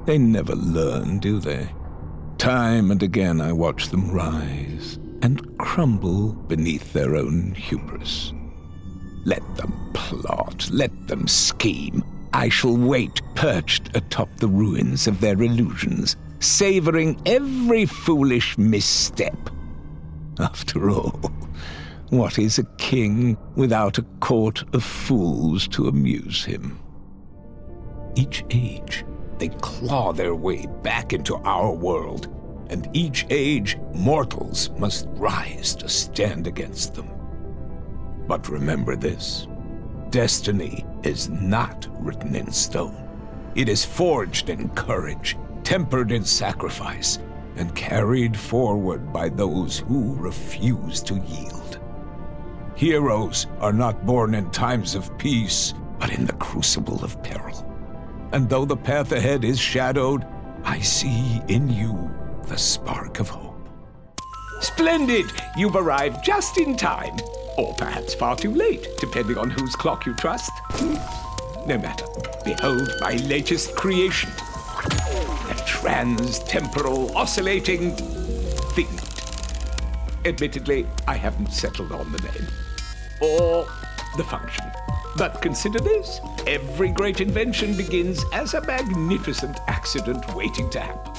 They never learn, do they? Time and again I watch them rise and crumble beneath their own hubris. Let them plot, let them scheme. I shall wait perched atop the ruins of their illusions, savoring every foolish misstep. After all, what is a king without a court of fools to amuse him? Each age, they claw their way back into our world, and each age, mortals must rise to stand against them. But remember this, destiny is not written in stone. It is forged in courage, tempered in sacrifice, and carried forward by those who refuse to yield. Heroes are not born in times of peace, but in the crucible of peril. And though the path ahead is shadowed, I see in you the spark of hope. Splendid! You've arrived just in time. Or perhaps far too late, depending on whose clock you trust. No matter. Behold my latest creation. A trans-temporal oscillating thing. Admittedly, I haven't settled on the name. Or the function. But consider this. Every great invention begins as a magnificent accident waiting to happen.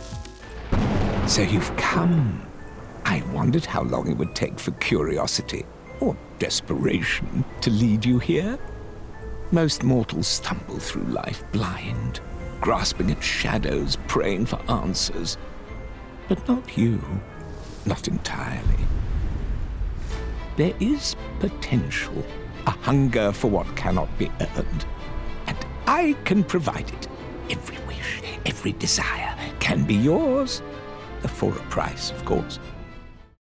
So you've come. I wondered how long it would take for curiosity, or desperation, to lead you here. Most mortals stumble through life blind, grasping at shadows, praying for answers. But not you. Not entirely. There is potential, a hunger for what cannot be earned. And I can provide it. Every wish, every desire can be yours. For a price, of course.